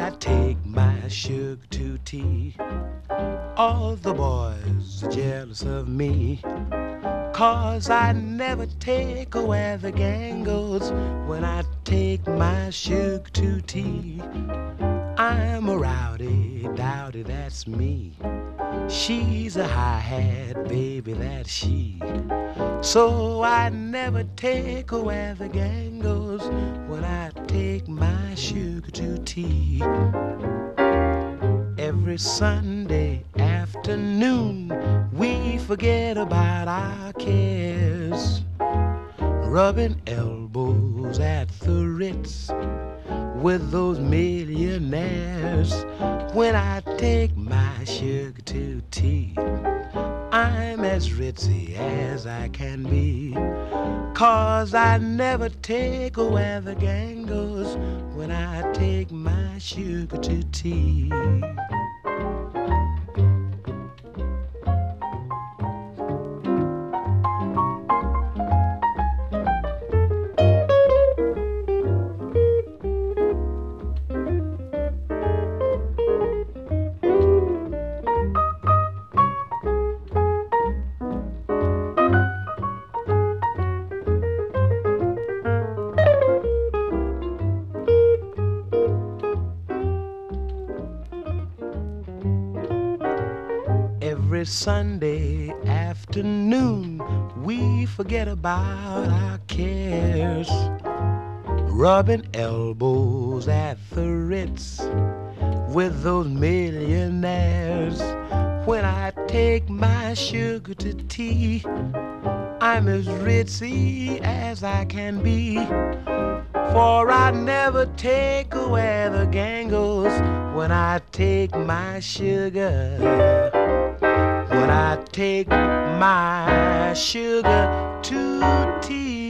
I take my sugar to tea, all the boys are jealous of me. 'Cause I never take where the gang goes when I take my sugar to tea. I'm a rowdy dowdy, that's me. She's a high-hat baby, that's she. So I never take where the gang goes when I take my sugar to tea. Every Sunday afternoon we forget about our cares, rubbing elbows at the Ritz with those millionaires. When I take my sugar to tea, I'm as ritzy as I can be. 'Cause I never take where the gang goes when I take my sugar to tea. Every Sunday afternoon we forget about our cares, rubbing elbows at the Ritz with those millionaires. When I take my sugar to tea, I'm as ritzy as I can be. For I never take where the gang goes when I take my sugar. When I take my sugar to tea.